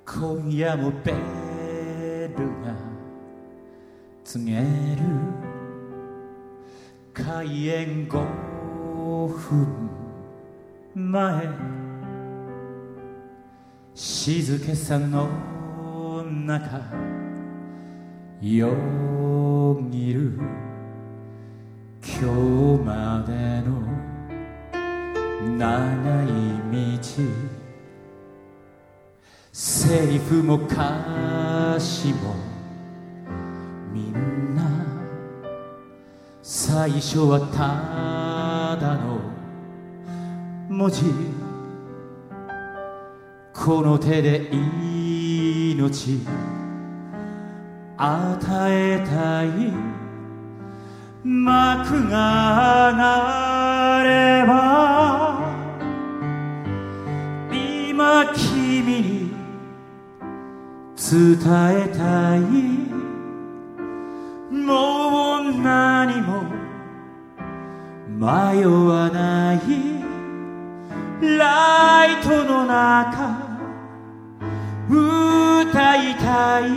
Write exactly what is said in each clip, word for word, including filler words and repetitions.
今夜もベルが告げる開演ごふんまえ、静けさの中よぎる今日までの長い道、セリフも歌詞もみんな最初はただの文字、この手で命与えたい、幕が上がれば今君に伝えたい、もう何も迷わない、ライトの中歌いたい、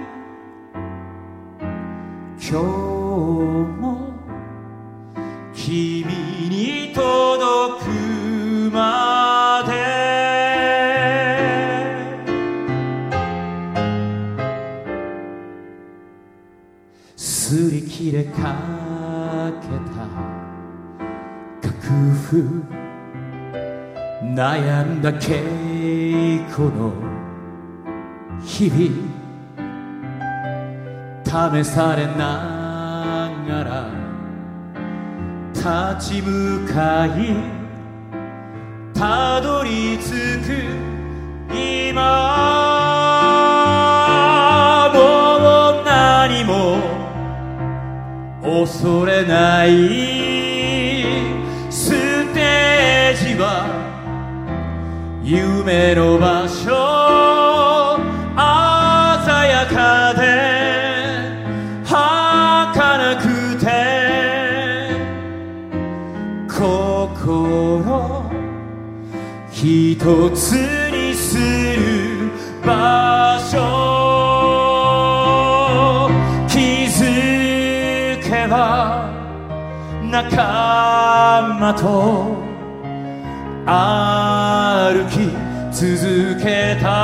今日も君に届くまで。擦り切れかけた楽譜、悩んだ稽古の日々、試されながら立ち向かい、たどり着く今、もう何も恐れない、ステージは夢の場所、鮮やかで儚くて心一つにする場所、気づけば仲間と歩き続けた、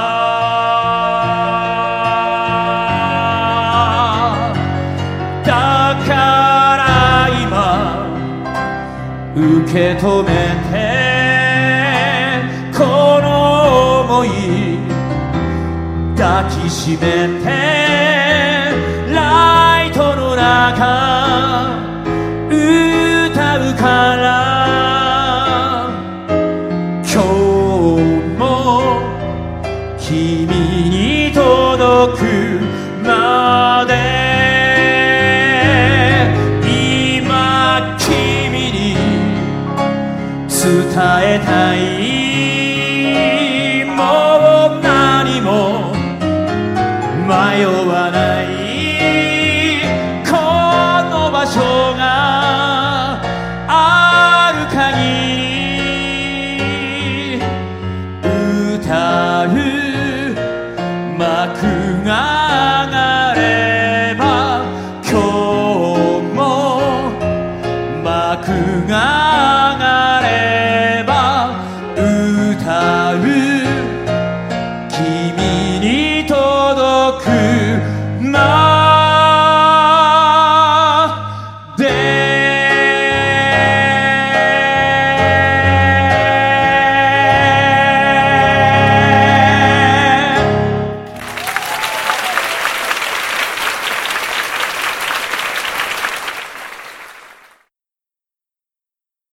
だから今受け止めて、この想い抱きしめて、ライトの中歌うから、今日も君に届くまで、今君に伝えたい、もう何も迷わない、この場所がある限り歌う幕が